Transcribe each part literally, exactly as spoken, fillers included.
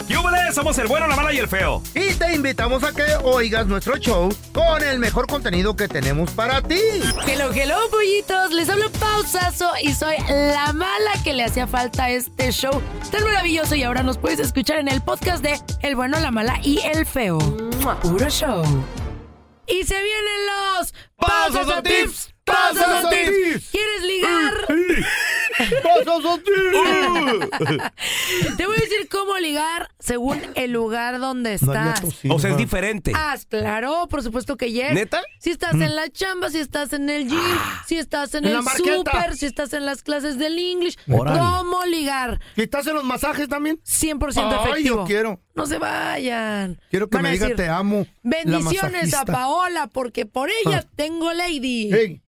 ¡Yúbales! Somos el bueno, la mala y el feo. Y te invitamos a que oigas nuestro show con el mejor contenido que tenemos para ti. Hello, hello, pollitos. Les hablo Pausazo y soy la mala que le hacía falta a este show tan maravilloso. Y ahora nos puedes escuchar en el podcast de El bueno, la mala y el feo. Puro show. Y se vienen los Pausazo Tips. Pausazo Tips. ¿Quieres ligar? Pausazo Tips. Te voy a decir cómo ligar según el lugar donde estás. O sea, es diferente. Ah, claro, por supuesto que yes. ¿Neta? Si estás en la chamba, si estás en el gym, si estás en, en el la marqueta. súper, si estás en las clases del English. Órale. ¿Cómo ligar? ¿Y estás en los masajes también? cien por ciento Ay, efectivo. yo quiero. No se vayan. Quiero que Van me a diga decir, te amo. bendiciones la a Paola, porque por ella Ah. tengo lady. Hey.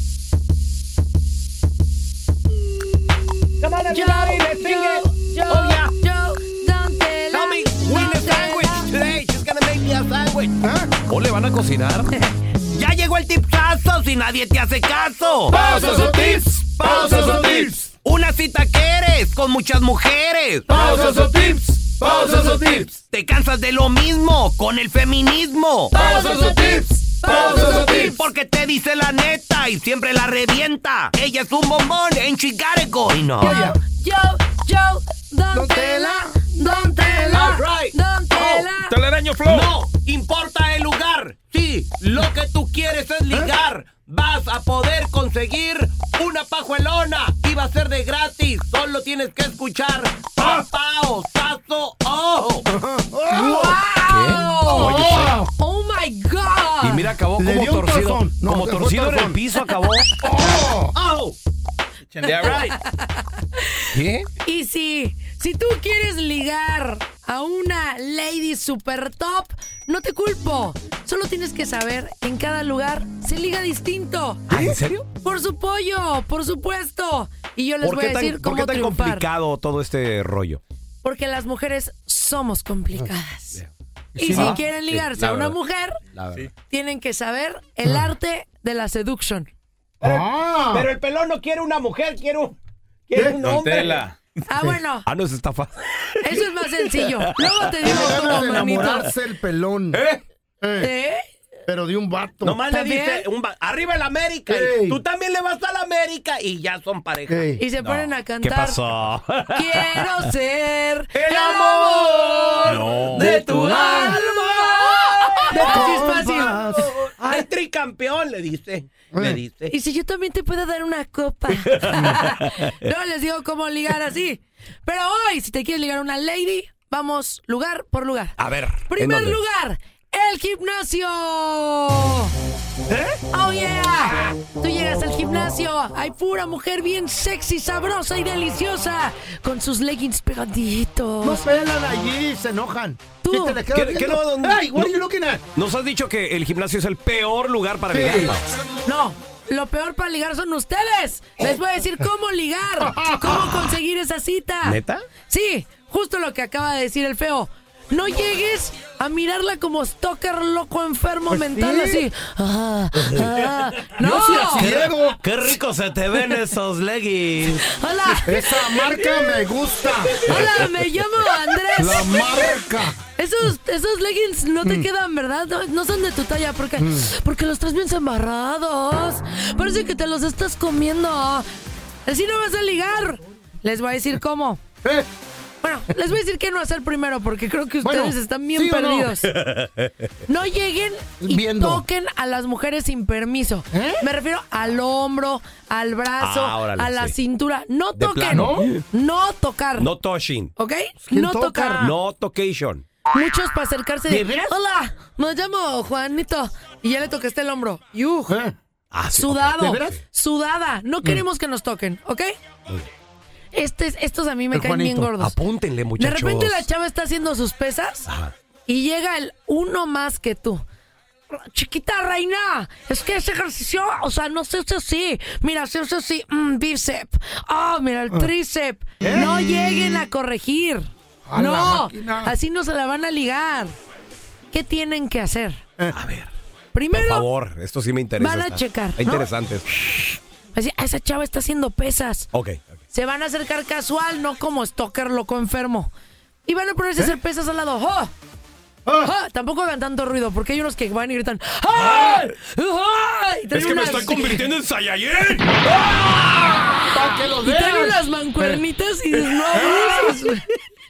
Yo, yo, yo, Oh, yeah. yo, don't tell Tell me, her, win a don't sandwich tell her. today. She's gonna make me a sandwich. ¿Ah? ¿O le van a cocinar? Ya llegó el tipsazo si nadie te hace caso. Pausazo Tips. Pausazo Tips. Una cita que eres con muchas mujeres. Pausazo Tips. Pausazo Tips. Te cansas de lo mismo con el feminismo. Pausazo Tips. Pausazo Tips. Porque te dice la neta y siempre la revienta. Ella es un bombón en Chicago y no. Oye. Yo, yo, don't Don't tell tell her, her. don't tell All her, right. don't tell her. Telaraño Flow. No importa el lugar. Sí, lo que tú quieres es ligar. Vas a poder conseguir una pajuelona y va a ser de gratis. Solo tienes que escuchar Papao, Sazo, oh. ¡Wow! ¡Oh, my God! Y mira, acabó Le como dio un torcido. tazón. No, como le fue torcido en el tazón. piso acabó. Oh. Oh. Right. ¿Qué? Y si, si tú quieres ligar a una lady super top, no te culpo. Solo tienes que saber que en cada lugar se liga distinto. ¿Ah, ¿En serio? Por su pollo, por supuesto. Y yo les ¿Por voy qué a tan, decir ¿por cómo qué tan triunfar. complicado todo este rollo? Porque las mujeres somos complicadas. Y Sí, si ¿no? quieren Sí, ligarse la a una verdad. mujer, La verdad. tienen que saber el arte de la seduction. Ah. Pero el pelón no quiere una mujer, quiere un, quiere ¿Qué? un hombre. Ah, bueno, Ah, no, eso está fácil. eso es más sencillo. Luego te digo Tiene ganas cómo, de manito. enamorarse el pelón. ¿Eh? Eh, ¿Eh? Pero de un vato. Nomás le ¿También? dice, un va- arriba el América. Ey. Y tú también le vas a la América y ya son pareja. Ey. Y se ponen a ¿Qué cantar. pasó? Quiero ser El amor No. de tu alma. Así es fácil. Compas. Ay, tricampeón, le dice. Le dice. Y si yo también te puedo dar una copa. No les digo cómo ligar así. Pero hoy, si te quieres ligar a una lady, vamos lugar por lugar. A ver. ¿en Primer dónde? lugar, el gimnasio. Oh yeah. Tú llegas al gimnasio, hay pura mujer bien sexy, sabrosa y deliciosa, con sus leggings pegaditos. No pelan allí, se enojan. Tú. Y te le quedas ¿Qué- qué viendo. no- no- Hey, what no- are you looking at? Nos has dicho que el gimnasio es el peor lugar para Sí. ligar. No, lo peor para ligar son ustedes. Les voy a decir cómo ligar, cómo conseguir esa cita. ¿Neta? Sí, justo lo que acaba de decir el feo. No llegues a mirarla como stalker loco enfermo Pues mental sí. así. Ah, ah. No. Yo soy ciego. Qué rico se te ven esos leggings. Hola. Esa marca me gusta. Hola, me llamo Andrés. La marca. Esos, esos leggings no te quedan, ¿verdad? No, no son de tu talla porque, porque los traes bien embarrados. Parece que te los estás comiendo. Así no vas a ligar. Les voy a decir cómo. Eh, Bueno, les voy a decir qué no hacer primero porque creo que ustedes Bueno, están bien ¿sí o no? perdidos. No lleguen y Viendo. toquen a las mujeres sin permiso. ¿Eh? Me refiero al hombro, al brazo, Ah, órale, a la sí. cintura. No ¿De toquen. plano? No tocar. No touching. ¿Ok? ¿Quién No toca? tocar. No tocation. Muchos para acercarse ¿De de, veras? hola, me llamo Juanito. Y ya le tocaste el hombro. Yuj. eh. Ah, sí, Sudado. ¿De veras? Sudada. No queremos que nos toquen, ¿ok? Este, estos a mí me El caen bien Juanito. gordos. Apúntenle, De muchachos. repente la chava está haciendo sus pesas Ajá. y llega el uno más que tú. Chiquita reina, es que ese ejercicio, o sea, no se hace así. Mira, se hace así, mm, bíceps. Oh, mira el tríceps. No lleguen a corregir. A la No, máquina. así no se la van a ligar. ¿Qué tienen que hacer? A ver, por Primero, favor, esto sí me interesa. van a está- checar, está ¿no? interesante. esto. así, "Ah, esa chava está haciendo pesas. Ok, ok. Se van a acercar casual, no como stalker loco enfermo. y van a ponerse a hacer pesas al lado. ¡Oh! ¡Ah! Tampoco hagan tanto ruido, porque hay unos que van y gritan ¡ah! ¡Ah! Y es que unas... me estoy convirtiendo en Saiyajin. ¡Ah! ¡Para que lo y vean! traen unas mancuernitas y dices, no abuses.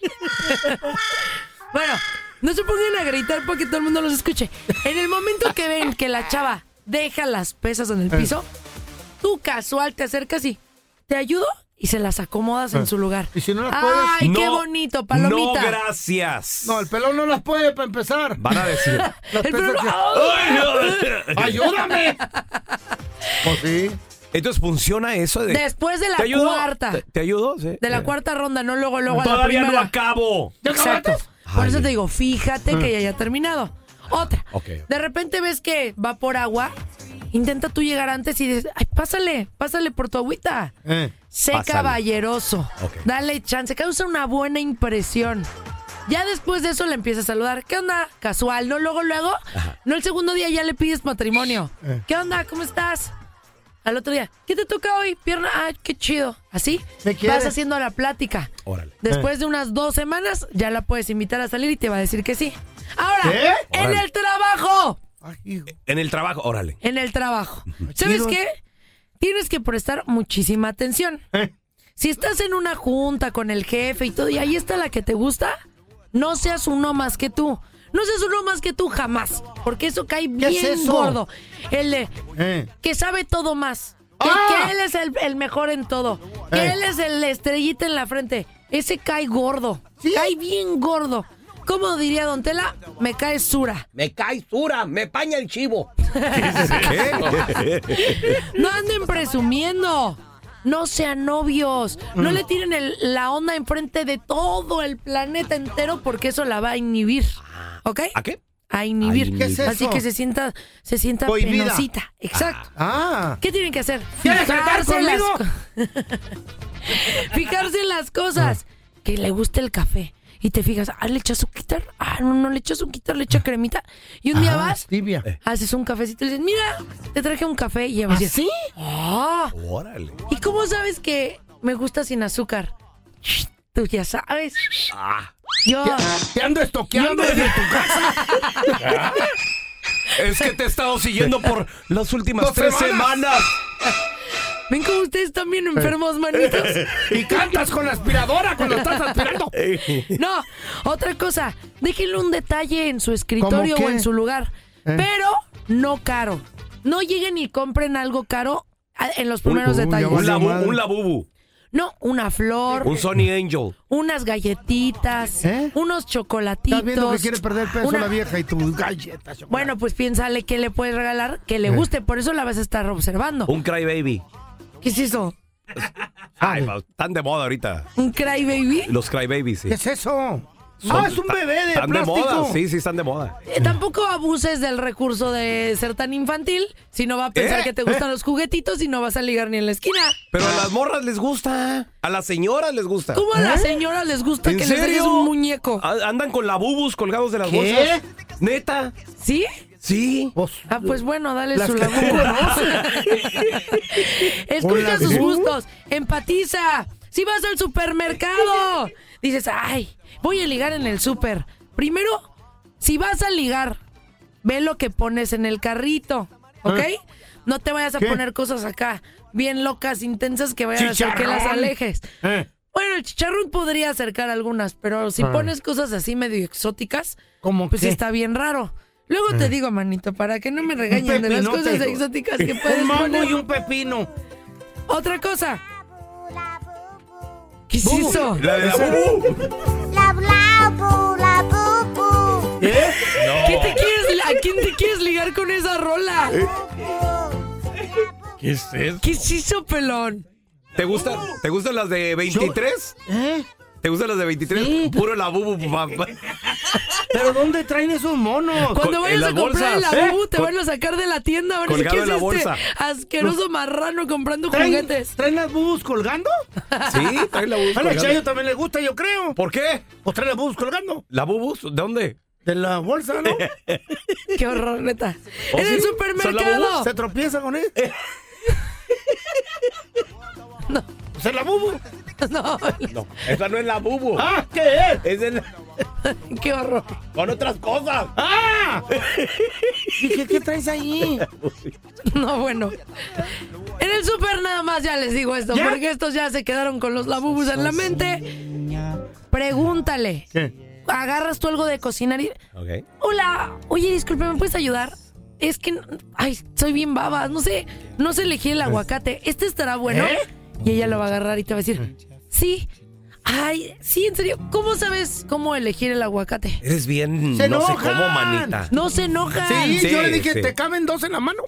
Bueno, no se pongan a gritar para que todo el mundo los escuche. En el momento que ven que la chava deja las pesas en el piso, tú casual te acercas y ¿te ayudo? Y se las acomodas en su lugar. ¿Y si no las puedes? ¡Ay, qué No, bonito, palomita! No, gracias. No, el pelón no las puede para empezar. Van a decir. Las El pesas pelón- que- ¡Ay, no! ¡Ayúdame! Pues sí. Entonces funciona eso de. Después de la ¿Te ayudo? cuarta. ¿Te, te ayudo? Sí. De la cuarta ronda, no luego, luego a la Todavía primera. no acabo. Exacto. Por Ay. eso te digo, fíjate que ya haya terminado. Otra. Ok. De repente ves que va por agua. Intenta tú llegar antes y dices, ay, pásale, pásale por tu agüita. Eh. Sé Pásale. caballeroso. Ok. Dale chance, causa una buena impresión. Ya después de eso le empiezas a saludar. ¿Qué onda? Casual, ¿no? Luego, luego. No el segundo día ya le pides matrimonio. Eh. ¿Qué onda? ¿Cómo estás? Al otro día, ¿qué te toca hoy? Pierna, ah, qué chido. Así ¿Me quieres? vas haciendo la plática. Órale. Después de unas dos semanas, ya la puedes invitar a salir y te va a decir que sí. Ahora, ¿Qué? en Órale. el trabajo. Ay, hijo. En el trabajo, órale. En el trabajo. ¿Sabes Chido. qué? Tienes que prestar muchísima atención. Eh. Si estás en una junta con el jefe y todo, y ahí está la que te gusta, no seas uno más que tú. No seas uno más que tú jamás, porque eso cae bien ¿Qué es eso? gordo. El de Eh. que sabe todo más. Que, ¡Ah! que él es el, el mejor en todo. Que Eh. él es el estrellita en la frente. Ese cae gordo. ¿Sí? Cae bien gordo. ¿Cómo diría Don Tela? Me cae sura. Me cae sura, me paña el chivo. No anden presumiendo. No sean novios. No le tiren el- la onda enfrente de todo el planeta entero porque eso la va a inhibir. ¿Ok? ¿A qué? A inhibir. ¿Qué es Así eso? que se sienta, se sienta Cohibida. penosita. Exacto. Ah. ¿Qué tienen que hacer? ¿Quieres cantar en las conmigo? co- Fijarse en las cosas. Que le guste el café. Y te fijas, ah, le echas quitar. Ah, no, no le echas un quitar, le echas cremita. Y un día Ah, vas, tibia. haces un cafecito y le dices, mira, te traje un café. Y ya vas a decir, ¿Sí? ah, Órale. ¿y cómo sabes que me gusta sin azúcar? Shh, tú ya sabes. Ah. Yo, Te ando estoqueando Yo me- desde tu casa. Es que te he estado siguiendo por las últimas Dos tres semanas. semanas. ven cómo ustedes están bien enfermos, manitos. Y cantas con la aspiradora cuando estás aspirando. No, otra cosa, déjenle un detalle en su escritorio ¿Cómo o qué? en su lugar, Eh. pero no caro. No lleguen y compren algo caro a- en los primeros uy, ya detalles. Un, valió labu, madre. un labubu. No, una flor, Un Sony Angel. unas galletitas, ¿Eh? unos chocolatitos. Estás viendo que quiere perder peso una- la vieja y tus galletas. chocolate. Bueno, pues piénsale qué le puedes regalar que le guste, por eso la vas a estar observando. Un Crybaby. ¿Qué es eso? Ay, va, están de moda ahorita. ¿Un crybaby? Los Crybabies, sí. ¿Qué es eso? Son- ah, es un bebé de Están de plástico. moda, sí, sí, están de moda. Eh, tampoco abuses del recurso de ser tan infantil, si no va a pensar ¿Eh? que te gustan los juguetitos y no vas a ligar ni en la esquina. Pero a las morras les gusta. A las señoras les gusta. ¿Cómo a las señoras les gusta ¿En que les dejes serio? un muñeco? A- Andan con labubus colgados de las ¿Qué? bolsas. ¿Neta? ¿Sí? Sí. Pues, Ah, pues bueno, dale las su que labor. tú conoces. Escucha Hola, sus ¿sí? gustos, empatiza. Si vas al supermercado, dices, ay, voy a ligar en el súper. Primero, si vas a ligar, ve lo que pones en el carrito, ¿ok? ¿Eh? No te vayas a ¿Qué? poner cosas acá bien locas, intensas, que vayan a hacer que las Chicharrón. alejes. Eh, Bueno, el chicharrón podría acercar algunas, pero si Ah. pones cosas así medio exóticas, ¿Cómo pues sí qué? está bien raro. Luego te digo, manito, para que no me regañen de las pepinote. cosas exóticas que puedes Un mango poner. y un pepino. Otra cosa. ¿Qué es Bubu. eso? La de la bubu. La bla bu, la bu bu. ¿Eh? ¿Qué te quieres, ¿A quién te quieres ligar con esa rola? ¿Qué es eso? ¿Qué es eso, pelón? ¿Te gustan, ¿Te gustan las de veintitrés? ¿Eh? ¿Te gustan las de veintitrés? Sí. Puro la bubu, papá. ¿Pero dónde traen esos monos? Cuando Con- vayas en a las comprar bolsas, el ¿eh? labubu, te Con- van a sacar de la tienda. A ver si Colgado qué es en la este bolsa. asqueroso marrano comprando ¿Traen, juguetes. ¿Traen las bubus colgando? Sí, trae la bubu. A la Chayo también le gusta, yo creo. ¿Por qué? ¿O trae las bubus colgando? ¿La bubus? ¿De dónde? De la bolsa, ¿no? Qué horror, neta. ¿Oh, En el sí? supermercado. Se tropieza con él. No. ¿Se la bubu? No. No, esa no es la bubu. Ah, ¿qué es? Es el... Qué horror. con otras cosas. ¡Ah! Dije, ¿qué traes ahí? No, bueno. En el súper nada más ya les digo esto, ¿Ya? porque estos ya se quedaron con los labubus en la mente. Pregúntale. ¿Qué? Agarras tú algo de cocinar y... Ok. Hola, oye, disculpe, ¿me puedes ayudar? Es que, ay, soy bien baba, no sé, no sé elegir el aguacate. ¿Este estará bueno? ¿Eh? Y ella lo va a agarrar y te va a decir, sí. Ay, sí, en serio, ¿cómo sabes cómo elegir el aguacate? Eres bien, Se no sé enojan. cómo, manita. No se enojan. Sí, Sí, yo le dije, sí. ¿te caben dos en la mano?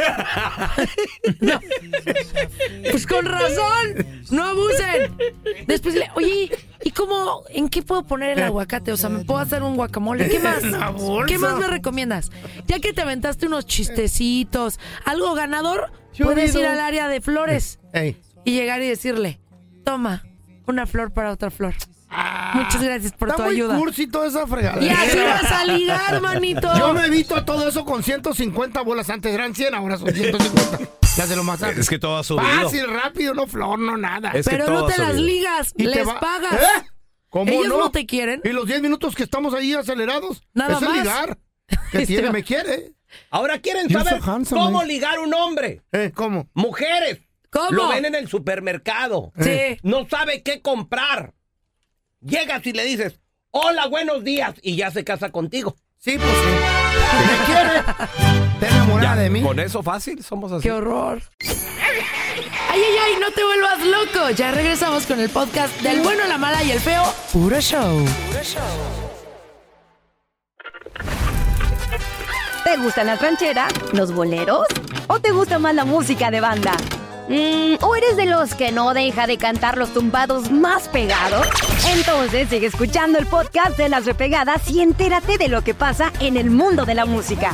Pues con razón, no abusen. Después le, oye, ¿y cómo, en qué puedo poner el aguacate? O sea, ¿me puedo hacer un guacamole? ¿Qué más? La bolsa. ¿Qué más me recomiendas? Ya que te aventaste unos chistecitos, algo ganador, Yo puedes he ir oído- al área de flores Ey. y llegar y decirle, toma, una flor para otra flor. Ah, Muchas gracias por está tu muy ayuda. cursi toda esa fregada. Y así vas a ligar, manito. Yo me evito todo eso con ciento cincuenta bolas. Antes eran cien, ahora son ciento cincuenta. Las de los masajes. Es que todo ha subido. Fácil, rápido, no flor, no nada. Es que Pero todo no ha te las subido. ligas, Y te les va- pagas. ¿Eh? ¿Cómo Ellos no? no te quieren. Y los diez minutos que estamos ahí acelerados. Nada Eso más. es ligar. Que Este tiene, va- me quiere. Ahora quieren You're saber so handsome, cómo man. ligar un hombre. ¿Eh? ¿Cómo? Mujeres. ¿Cómo? Lo ven en el supermercado. Sí. No sabe qué comprar. Llegas y le dices, hola, buenos días, y ya se casa contigo. Sí, pues sí. Me quiere. Está enamorada de mí. Con eso fácil, somos así. ¡Qué horror! ¡Ay, ay, ay! ¡No te vuelvas loco! Ya regresamos con el podcast del bueno, la mala y el feo. Puro show. ¿Te gustan las rancheras, los boleros? ¿O te gusta más la música de banda? Mm, ¿O eres de los que no deja de cantar los tumbados más pegados? Entonces sigue escuchando el podcast de Las Repegadas y entérate de lo que pasa en el mundo de la música.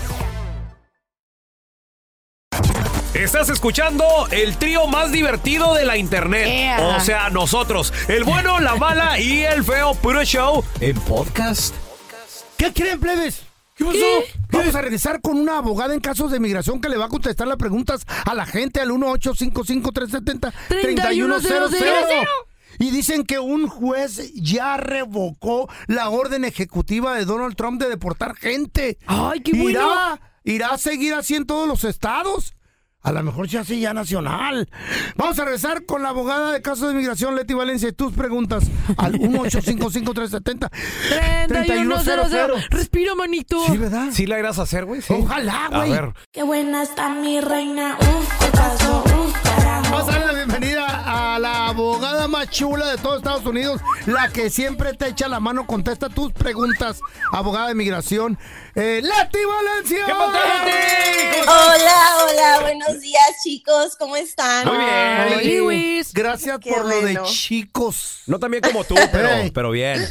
Estás escuchando el trío más divertido de la internet. Ea. O sea, nosotros, el bueno, la mala y el feo Puro Show en podcast. ¿Qué creen, plebes? ¿Qué pasó? Vamos a regresar con una abogada en casos de migración que le va a contestar las preguntas a la gente al uno ocho cinco cinco tres siete cero tres uno cero cero. Y dicen que un juez ya revocó la orden ejecutiva de Donald Trump de deportar gente. ¡Ay, qué bueno! ¿Irá, irá a seguir así en todos los estados? A lo mejor ya sí, ya nacional. Vamos a regresar con la abogada de casos de migración, Leti Valencia, y tus preguntas al uno ocho cinco cinco tres siete cero treinta y uno cero cero. cero. Respira, manito. Sí, ¿verdad? ¿Sí la irás a hacer, güey? Sí. Ojalá, A güey. ver. Qué buena está mi reina, uf, qué pasó, uf, carajo. Vamos a darle la bienvenida a la abogada más chula de todo Estados Unidos, la que siempre te echa la mano, contesta tus preguntas, abogada de migración, eh, Leti Valencia. ¿Qué pasó, Leti? Hola, hola, buenos días, chicos, ¿cómo están? Muy bien. Ay, Luis. gracias Qué por lo de bueno. chicos. No tan bien como tú, pero, Ey. pero bien.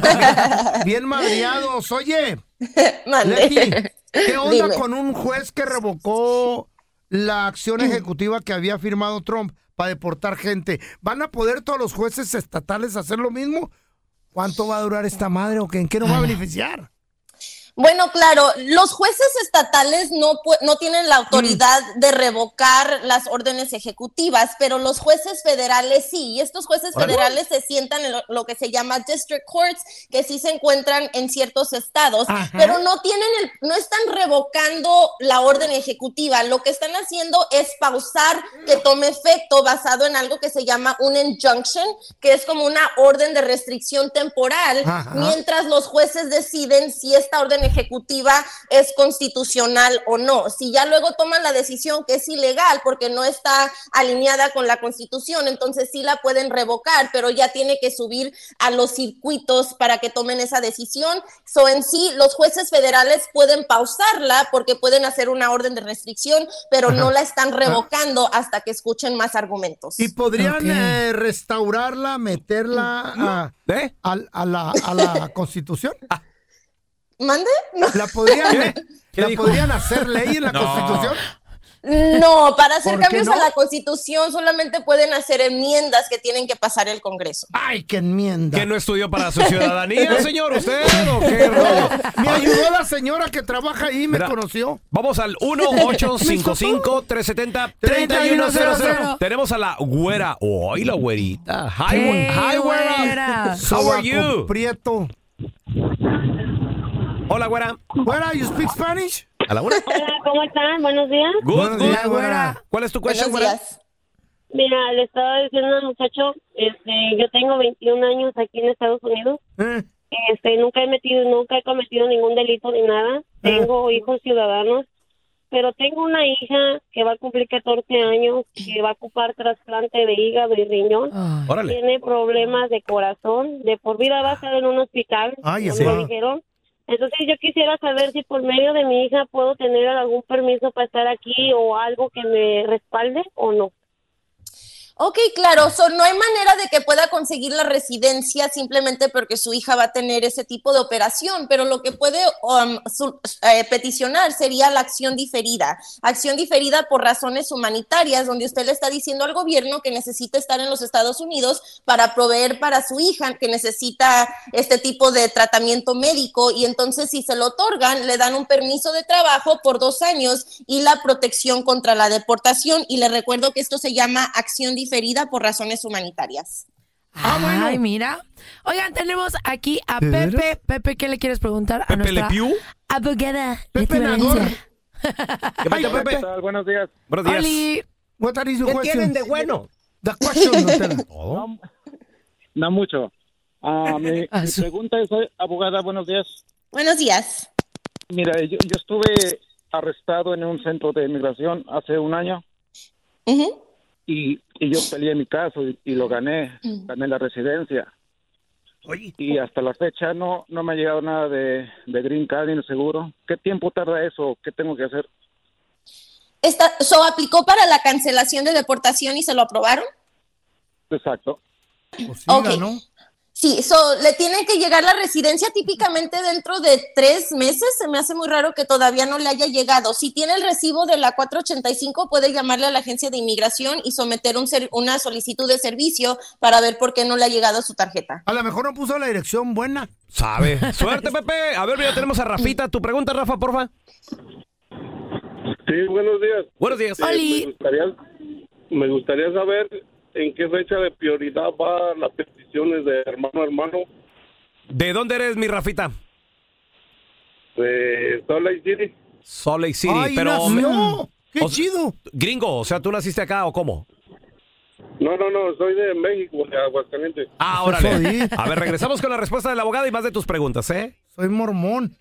Bien madreados. Oye, Mande. Leti, ¿qué onda Dime. con un juez que revocó la acción ejecutiva que había firmado Trump para deportar gente? ¿Van a poder todos los jueces estatales hacer lo mismo? ¿Cuánto va a durar esta madre o qué, en qué nos va a beneficiar? Bueno, claro, los jueces estatales no, pu- no tienen la autoridad de revocar las órdenes ejecutivas, pero los jueces federales sí, y estos jueces Órale. federales se sientan en lo, lo que se llama district courts, que sí se encuentran en ciertos estados, Ajá. pero no tienen el, no están revocando la orden ejecutiva, lo que están haciendo es pausar que tome efecto basado en algo que se llama un injunction, que es como una orden de restricción temporal, Ajá. mientras los jueces deciden si esta orden ejecutiva es constitucional o no. Si ya luego toman la decisión que es ilegal porque no está alineada con la Constitución, entonces sí la pueden revocar, pero ya tiene que subir a los circuitos para que tomen esa decisión. So, en sí, los jueces federales pueden pausarla porque pueden hacer una orden de restricción, pero no la están revocando hasta que escuchen más argumentos. ¿Y podrían Ok. eh, restaurarla, meterla a, ¿Eh? a, a la, a la Constitución? ¿Mande? No. ¿La podrían, ¿Qué ¿la dijo? podrían hacer ley en la No. Constitución? No, para hacer ¿Por qué cambios no? a la Constitución solamente pueden hacer enmiendas que tienen que pasar el Congreso. Ay, qué enmienda. ¿Que no estudió para su ciudadanía, señor? ¿Usted o qué rollo? Me ayudó la señora que trabaja ahí, me Mira, conoció. Vamos al uno ocho cinco cinco, tres siete cero, tres uno cero cero. Tenemos a la güera. ¡Ay, la güerita! Hi, Hey, hi, güera. güera. How are you? Prieto. Hola, güera. Güera, you speak Spanish? ¿A la güera? Hola, ¿cómo están? Buenos días. Good, Buenos good. días, güera. ¿Cuál es tu Buenos question, güera? días. Mira, le estaba diciendo al muchacho, este, yo tengo veintiún años aquí en Estados Unidos. Eh, Este, nunca he metido, nunca he cometido ningún delito ni nada. Tengo hijos ciudadanos, pero tengo una hija que va a cumplir catorce años, que va a ocupar trasplante de hígado y riñón. Ay. Órale. Tiene problemas de corazón, de por vida va a estar en un hospital, Ay, como sí. me dijeron. Entonces yo quisiera saber si por medio de mi hija puedo tener algún permiso para estar aquí o algo que me respalde o no. Ok, claro, so, no hay manera de que pueda conseguir la residencia simplemente porque su hija va a tener ese tipo de operación, pero lo que puede um, su, eh, peticionar sería la acción diferida. Acción diferida por razones humanitarias, donde usted le está diciendo al gobierno que necesita estar en los Estados Unidos para proveer para su hija, que necesita este tipo de tratamiento médico, y entonces si se lo otorgan, le dan un permiso de trabajo por dos años y la protección contra la deportación, y le recuerdo que esto se llama acción diferida por razones humanitarias. Ah, bueno. Ay, mira. Oigan, tenemos aquí a ¿De Pepe. veras? Pepe, ¿qué le quieres preguntar a ¿Pepe nuestra Le Pew? abogada? Pepe Leti Nador. Valencia? ¿Qué pasa, Ay, Pepe? Pepe. Buenos días. Buenos días. Oli. What are your ¿Qué questions? tienen de bueno? The question, don Tela. Todo. No mucho. Ah, mi, Ah, mi su- pregunta es, eh, abogada, buenos días. Buenos días. Mira, yo, yo estuve arrestado en un centro de inmigración hace un año Ujú. y, y yo peleé mi caso y, y lo gané, gané la residencia. Oye, Y hasta la fecha no no me ha llegado nada de, de Green Card ni de seguro. ¿Qué tiempo tarda eso? ¿Qué tengo que hacer? Esta, so, ¿aplicó para la cancelación de deportación y se lo aprobaron? Exacto. pues sí, Ok. ganó. Sí, so, le tiene que llegar la residencia típicamente dentro de tres meses. Se me hace muy raro que todavía no le haya llegado. Si tiene el recibo de la cuatrocientos ochenta y cinco, puede llamarle a la agencia de inmigración y someter un ser- una solicitud de servicio para ver por qué no le ha llegado su tarjeta. A lo mejor no puso la dirección buena. Sabe. Suerte, Pepe. A ver, mira, tenemos a Rafita. Tu pregunta, Rafa, porfa. Sí, buenos días. Buenos días. Eh, Oli. me, gustaría, me gustaría saber en qué fecha de prioridad va las peticiones de hermano a hermano ¿De dónde eres, mi Rafita? de Salt Lake City. Salt Lake City, Ay, pero... nació. Qué o- chido. Gringo, o sea, ¿tú naciste acá o cómo? No, no, no, soy de México, de Aguascalientes. Ah, Soy. órale. A ver, regresamos con la respuesta del abogado y más de tus preguntas, ¿eh? Soy mormón.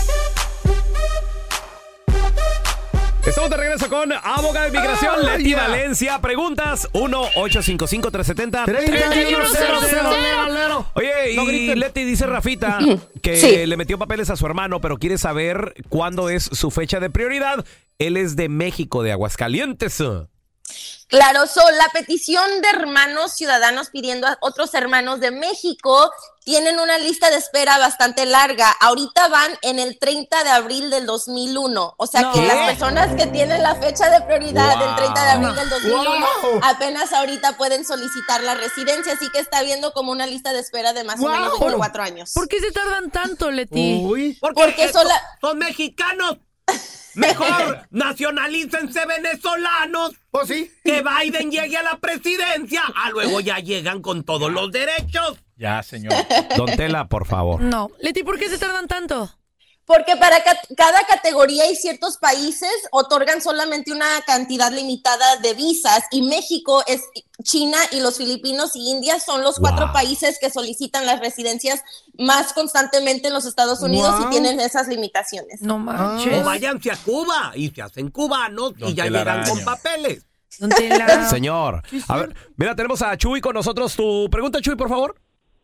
Estamos de regreso con abogado de inmigración, Ah, Leti ya. Valencia. Preguntas uno ocho cinco cinco, tres siete cero, treinta y uno cero cero. Oye, No y griten. Leti dice Rafita que Sí. le metió papeles a su hermano, pero quiere saber cuándo es su fecha de prioridad. Él es de México, de Aguascalientes. Claro, so, la petición de hermanos ciudadanos pidiendo a otros hermanos de México tienen una lista de espera bastante larga. Ahorita van en el treinta de abril del dos mil uno. O sea No. que ¿Qué? las personas que tienen la fecha de prioridad Wow. del treinta de abril del dos mil uno Wow. apenas ahorita pueden solicitar la residencia. Así que está viendo como una lista de espera de más Wow. o menos veinticuatro años. ¿Por qué se tardan tanto, Leti? Uy. Porque sola- son mexicanos. Mejor nacionalícense venezolanos. ¿Oh, sí? Que Biden llegue a la presidencia. Ah, luego ya llegan con todos los derechos. Ya, señor. Don Tela, por favor. No. Leti, ¿por qué se tardan tanto? Porque para ca- cada categoría y ciertos países otorgan solamente una cantidad limitada de visas, y México es China y los Filipinos y India son los cuatro Wow. países que solicitan las residencias más constantemente en los Estados Unidos Wow. y tienen esas limitaciones. No manches. O váyanse a Cuba y se hacen cubanos Don y ya Telaraño. llegan con papeles. Don Tela. Señor, a ver, mira, tenemos a Chuy con nosotros. Tu pregunta, Chuy, por favor.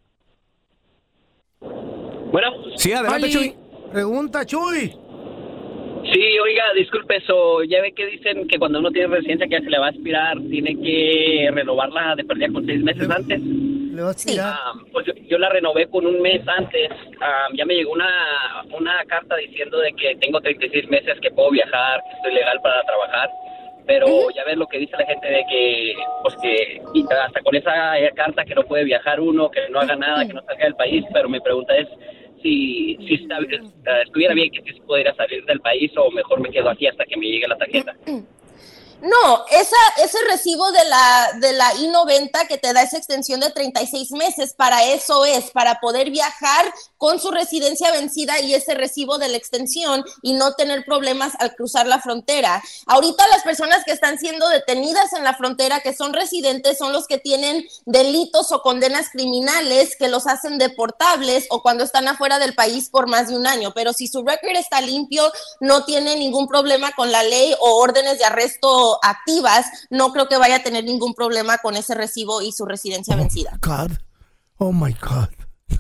Bueno, Sí, adelante, Oli. Chuy. Pregunta, Chuy. sí, oiga, disculpe eso. Ya ve que dicen que cuando uno tiene residencia que ya se le va a expirar, tiene que renovarla de perdida con seis meses antes. Le vas a tirar. Ah, pues yo, yo la renové con un mes antes. Ah, ya me llegó una, una carta diciendo de que tengo treinta y seis meses, que puedo viajar, que estoy legal para trabajar. pero ya ves lo que dice la gente de que, pues que y hasta con esa carta que no puede viajar uno, que no haga nada, que no salga del país, pero mi pregunta es si, si está, estuviera bien que sí pudiera salir del país o mejor me quedo aquí hasta que me llegue la tarjeta. No, esa, ese recibo de la, de la I noventa que te da esa extensión de treinta y seis meses, para eso es, para poder viajar con su residencia vencida y ese recibo de la extensión y no tener problemas al cruzar la frontera. Ahorita las personas que están siendo detenidas en la frontera, que son residentes, son los que tienen delitos o condenas criminales que los hacen deportables o cuando están afuera del país por más de un año. Pero si su récord está limpio, no tiene ningún problema con la ley o órdenes de arresto activas, no creo que vaya a tener ningún problema con ese recibo y su residencia oh vencida. God. Oh my God.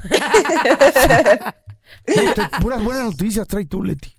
Puras buenas noticias trae tú, Leti.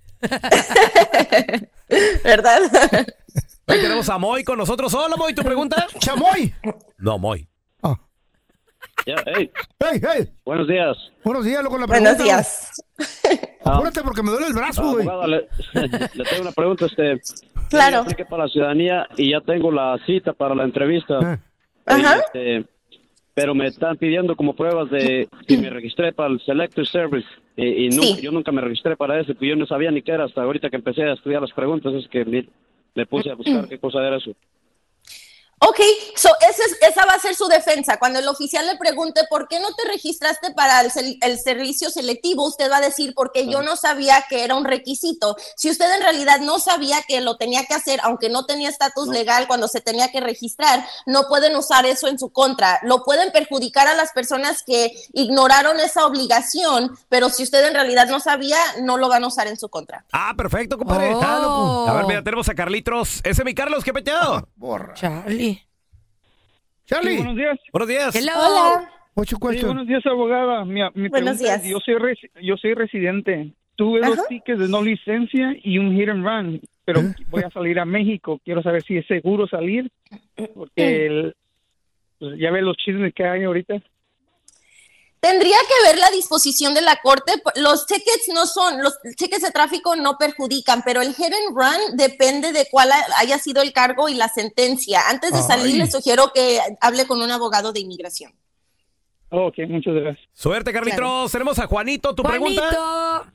¿Verdad? Ahí tenemos a Moy con nosotros. Hola, Moy, ¿tu pregunta? ¡Chamoy! No, Moy. Oh. Yeah, hey. Hey, hey. Buenos días. Buenos días, loco, la pregunta. Buenos días. Apúrate porque me duele el brazo, güey. Ah, le, le tengo una pregunta, este. Claro. Yo apliqué para la ciudadanía y ya tengo la cita para la entrevista. Eh. Ajá. Este, pero me están pidiendo como pruebas de que me registré para el Selective Service y, y nunca, Sí. yo nunca me registré para eso, pues yo no sabía ni qué era hasta ahorita que empecé a estudiar las preguntas, es que me, me puse a buscar qué cosa era eso. Ok, so ese es, esa va a ser su defensa. Cuando el oficial le pregunte por qué no te registraste para el, el servicio selectivo, usted va a decir porque yo no sabía que era un requisito. Si usted en realidad no sabía que lo tenía que hacer, aunque no tenía estatus No. legal cuando se tenía que registrar, no pueden usar eso en su contra. Lo pueden perjudicar a las personas que ignoraron esa obligación, pero si usted en realidad no sabía, no lo van a usar en su contra. Ah, perfecto, compadre. Oh. Ah, loco. A ver, mira, tenemos a Carlitos. Ese es mi Carlos, ¿qué peteado? Borra. Charlie. Charlie. Sí, buenos días. Buenos días. Hello. Hola. Ocho Sí, cuartos. buenos días, abogada. Mi, mi Buenos pregunta es, días. yo soy resi- yo soy residente. Tuve dos Ajá. tickets de no licencia y un hit and run, pero ¿Eh? voy a salir a México. Quiero saber si es seguro salir, porque el- pues, ya ves los chismes que hay ahorita. Tendría que ver la disposición de la corte. Los tickets no son, los tickets de tráfico no perjudican, pero el hit and run depende de cuál haya sido el cargo y la sentencia. Antes de salir, Ay. le sugiero que hable con un abogado de inmigración. Oh, ok, muchas gracias. Suerte, Carlitos. Claro. Tenemos a Juanito, ¿tu pregunta? Juanito.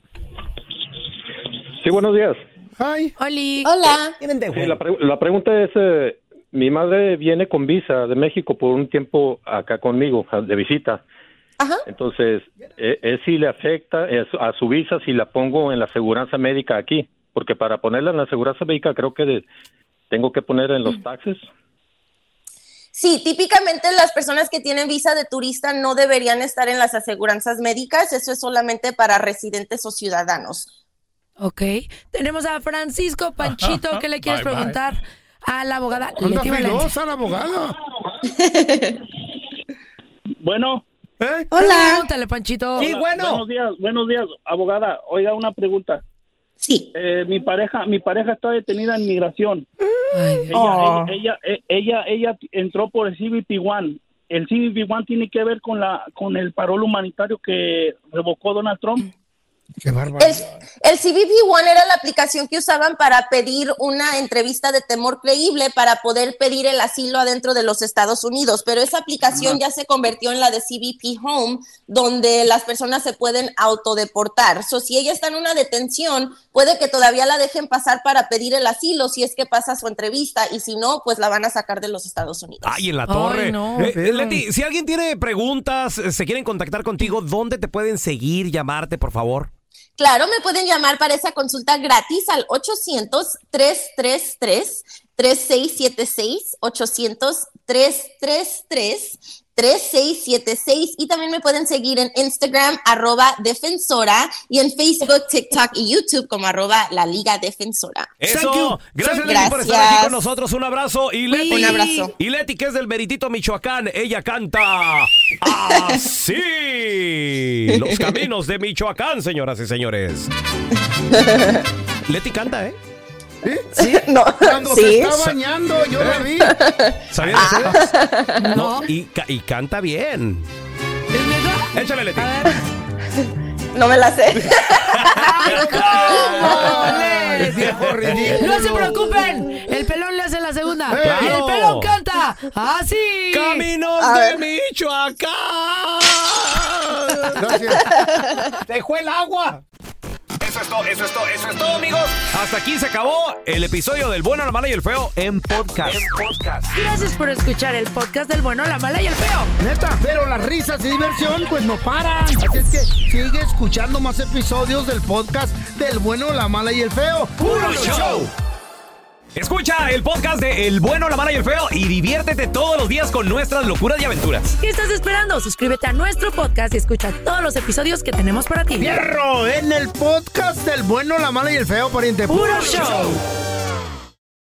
Sí, buenos días. Hi. Oli. Hola. Sí, la, pre- la pregunta es, eh, mi madre viene con visa de México por un tiempo acá conmigo, a- de visita. Ajá. Entonces, eh, ¿es si le afecta eh, a su visa si la pongo en la aseguranza médica aquí? Porque para ponerla en la aseguranza médica creo que de- tengo que poner en los taxes. Sí, típicamente las personas que tienen visa de turista no deberían estar en las aseguranzas médicas. Eso es solamente para residentes o ciudadanos. Ok. Tenemos a Francisco Panchito. ¿Qué le quieres Bye, bye. preguntar a la abogada Anda Leti Valencia? filosa la abogada. Bueno. ¿Eh? Hola. Pregúntale, Panchito. Sí, bueno. Buenos días, buenos días, abogada. Oiga, una pregunta. Sí. Eh, mi pareja, mi pareja está detenida en migración. Ay, Dios. Ella, Oh. ella, ella, ella, ella entró por el C B P uno. El C B P uno tiene que ver con la, con el parol humanitario que revocó Donald Trump. Qué bárbaro. El, el C B P uno era la aplicación que usaban para pedir una entrevista de temor creíble para poder pedir el asilo adentro de los Estados Unidos, pero esa aplicación ya se convirtió en la de C B P Home, donde las personas se pueden autodeportar. So, si ella está en una detención, puede que todavía la dejen pasar para pedir el asilo si es que pasa su entrevista, y si no, pues la van a sacar de los Estados Unidos. Ay, en la torre. Ay, no. Eh, eh, Leti, si alguien tiene preguntas, eh, se quieren contactar contigo, ¿dónde te pueden seguir, llamarte, por favor? Claro, me pueden llamar para esa consulta gratis al ochocientos, tres tres tres, tres seis siete seis, ochocientos, tres tres tres, tres seis siete seis, y también me pueden seguir en Instagram, arroba defensora, y en Facebook, TikTok y YouTube como arroba la Liga Defensora. Eso. Gracias, Leti, Gracias. por estar aquí con nosotros. Un abrazo. Y Leti, Un abrazo. Y Leti, que es del Meritito, Michoacán, ella canta así. Los caminos de Michoacán, señoras y señores. Leti canta, ¿eh? ¿Sí? No, Cuando ¿sí? se está bañando, yo la vi. ¿Sabías ustedes? No, y, ca- y canta bien. ¿Es neta? Échale, Leti. No me la sé. ¡Ay, cómo, Pues. Viejo ridículo. No se preocupen, el pelón le hace la segunda. Claro. Y el pelón canta así. Caminos A de ver. Michoacán. Gracias. Dejó el agua. Eso es todo, eso es todo, eso es todo, amigos. Hasta aquí se acabó el episodio del Bueno, la Mala y el Feo en podcast. En podcast. Gracias por escuchar el podcast del bueno, la mala y el feo. Neta, pero las risas y diversión pues no paran. Así es que sigue escuchando más episodios del podcast del Bueno, la Mala y el Feo. ¡Puro show! Escucha el podcast de El Bueno, la Mala y el Feo y diviértete todos los días con nuestras locuras y aventuras. ¿Qué estás esperando? Suscríbete a nuestro podcast y escucha todos los episodios que tenemos para ti. ¡Fierro! En el podcast del Bueno, la Mala y el Feo, pariente. ¡Puro show!